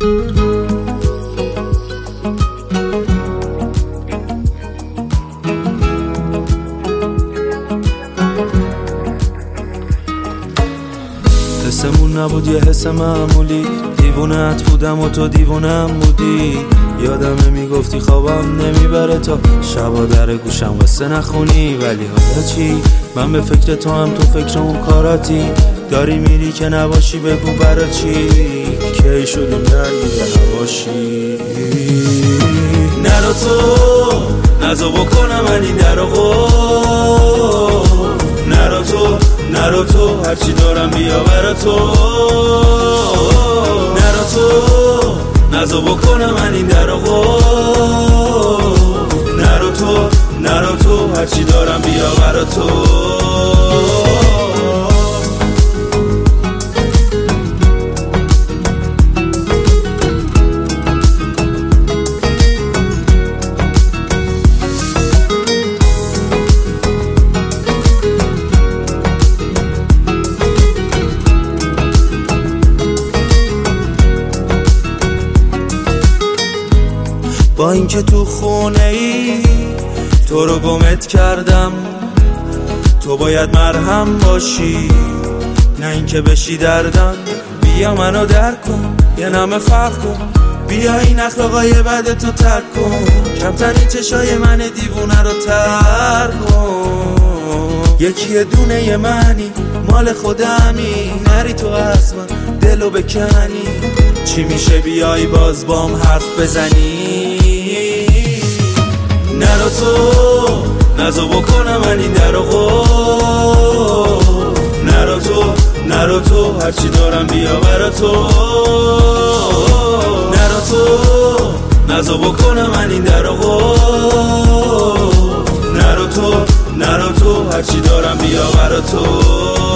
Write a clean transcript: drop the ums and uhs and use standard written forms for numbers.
حسمون نبود یه حس معمولی، دیوونت بودم و تو دیوونم بودی. یادمه میگفتی خوابم نمیبره تا شبا در گوشم قصه نخونی. ولی حالا چی؟ من به فکر تو هم تو فکر اون کاراتی. داری میری که نباشی بگو برا چی؟ کی شدیم درگیر نباشی؟ نرو تو نزو بکنم من این در نرو تو هرچی دارم بیا برا تو. نرو تو نزو بکنم من این در نرو تو هرچی دارم بیا برا تو. با اینکه تو خونه ای تو رو گمت کردم، تو باید مرهم باشی نه اینکه بشی دردم. بیا منو درک کن یه نمه فرق کن، بیا این اخلاقای بد تو ترک کن. کمتر این چشای من دیوونه رو ترک کن. یکی دونه منی مال خودمی، نری تو از من دلو بکنی. چی میشه بیای باز بام حرف بزنی؟ نرو تو نزو بکنم من این در نرو تو هرچی دارم بیا برا تو. نرو تو نزو بکنم من این در نرو تو هرچی دارم بیا برا تو.